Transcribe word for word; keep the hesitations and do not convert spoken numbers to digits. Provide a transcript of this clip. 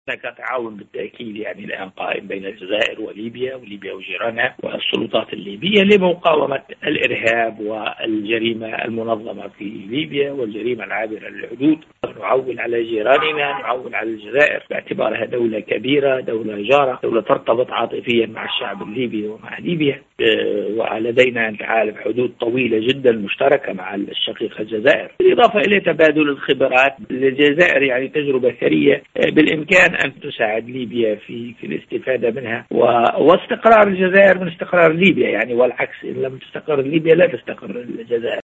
هناك تعاون بالتأكيد يعني الآن قائم بين الجزائر وليبيا وليبيا وجيرانها والسلطات الليبية لمقاومة الإرهاب والجريمة المنظمة في ليبيا والجريمة العابرة للحدود. نعول على جيراننا، نعول على الجزائر باعتبارها دولة كبيرة، دولة جارة، دولة ترتبط عاطفيا مع الشعب الليبي ومع ليبيا، ولدينا أنت عارف حدود طويلة جدا مشتركة مع الشقيقة الجزائر، بالإضافة إلى تبادل الخبرات. الجزائر يعني تجربة ثرية بالإمكان أن تساعد ليبيا في في الاستفادة منها، واستقرار الجزائر من استقرار ليبيا يعني، والعكس، إن لم تستقر ليبيا لا تستقر الجزائر.